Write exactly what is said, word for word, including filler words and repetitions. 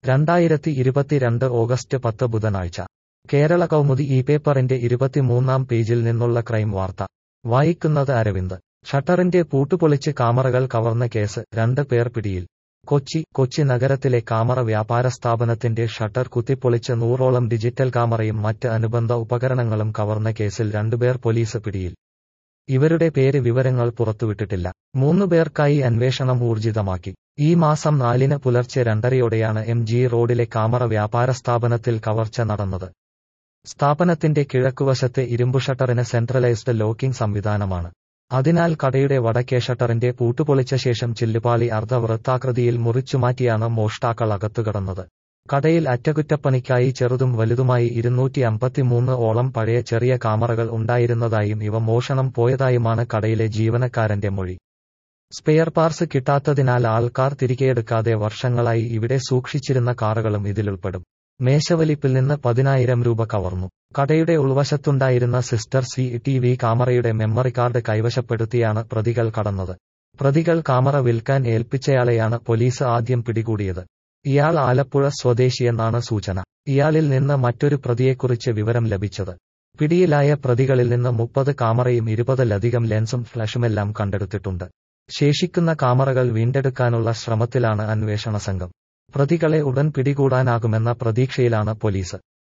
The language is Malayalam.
രണ്ടായിരത്തി ഇരുപത്തിരണ്ട് ഓഗസ്റ്റ് പത്ത് ബുധനാഴ്ച കേരള കൗമുദി ഈ പേപ്പറിന്റെ ഇരുപത്തിമൂന്നാം പേജിൽ നിന്നുള്ള ക്രൈം വാർത്ത വായിക്കുന്നത് അരവിന്ദ്. ഷട്ടറിന്റെ പൂട്ടുപൊളിച്ച് കാമറകൾ കവർന്ന കേസ്, രണ്ട് പേർ പിടിയിൽ. കൊച്ചി കൊച്ചി നഗരത്തിലെ കാമറ വ്യാപാര സ്ഥാപനത്തിന്റെ ഷട്ടർ കുത്തിപ്പൊളിച്ച് നൂറോളം ഡിജിറ്റൽ കാമറയും മറ്റ് അനുബന്ധ ഉപകരണങ്ങളും കവർന്ന കേസിൽ രണ്ടുപേർ പോലീസ് പിടിയിൽ. ഇവരുടെ പേര് വിവരങ്ങൾ പുറത്തുവിട്ടിട്ടില്ല. മൂന്നുപേർക്കായി അന്വേഷണം ഊർജിതമാക്കി. ഈ മാസം നാലിന് പുലർച്ചെ രണ്ടരയോടെയാണ് എം ജി റോഡിലെ കാമറ വ്യാപാര സ്ഥാപനത്തിൽ കവർച്ച നടന്നത്. സ്ഥാപനത്തിന്റെ കിഴക്കുവശത്തെ ഇരുമ്പു ഷട്ടറിന് സെൻട്രലൈസ്ഡ് ലോക്കിംഗ് സംവിധാനമാണ്. അതിനാൽ കടയുടെ വടക്കേ ഷട്ടറിന്റെ പൂട്ടുപൊളിച്ച ശേഷം ചില്ലുപാളി അർദ്ധവൃത്താകൃതിയിൽ മുറിച്ചുമാറ്റിയാണ് മോഷ്ടാക്കൾ അകത്തുകടന്നത്. കടയിൽ അറ്റകുറ്റപ്പണിക്കായി ചെറുതും വലുതുമായി ഇരുന്നൂറ്റി അമ്പത്തിമൂന്ന് ഓളം പഴയ ചെറിയ കാമറകൾ ഉണ്ടായിരുന്നതായും ഇവ മോഷണം പോയതായുമാണ് കടയിലെ ജീവനക്കാരന്റെ മൊഴി. സ്പെയർ പാർട്സ് കിട്ടാത്തതിനാൽ ആൾക്കാർ തിരികെയെടുക്കാതെ വർഷങ്ങളായി ഇവിടെ സൂക്ഷിച്ചിരുന്ന കാറുകളും ഇതിലുൾപ്പെടും. മേശവലിപ്പിൽ നിന്ന് പതിനായിരം രൂപ കവർന്നു. കടയുടെ ഉൾവശത്തുണ്ടായിരുന്ന സിസ്റ്റർ സി ടി വി കാമറയുടെ മെമ്മറി കാർഡ് കൈവശപ്പെടുത്തിയാണ് പ്രതികൾ കടന്നത്. പ്രതികൾ കാമറ വിൽക്കാൻ ഏൽപ്പിച്ചയാളെയാണ് പോലീസ് ആദ്യം പിടികൂടിയത്. ഇയാൾ ആലപ്പുഴ സ്വദേശിയെന്നാണ് സൂചന. ഇയാളിൽ നിന്ന് മറ്റൊരു പ്രതിയെക്കുറിച്ച് വിവരം ലഭിച്ചത്. പിടിയിലായ പ്രതികളിൽ നിന്ന് മുപ്പത് കാമറയും ഇരുപതിലധികം ലെൻസും ഫ്ലാഷുമെല്ലാം കണ്ടെടുത്തിട്ടുണ്ട്. ശേഷിക്കുന്ന കാമറകൾ വീണ്ടെടുക്കാനുള്ള ശ്രമത്തിലാണ് അന്വേഷണ സംഘം. പ്രതികളെ ഉടൻ പിടികൂടാനാകുമെന്ന പ്രതീക്ഷയിലാണ് പോലീസ്.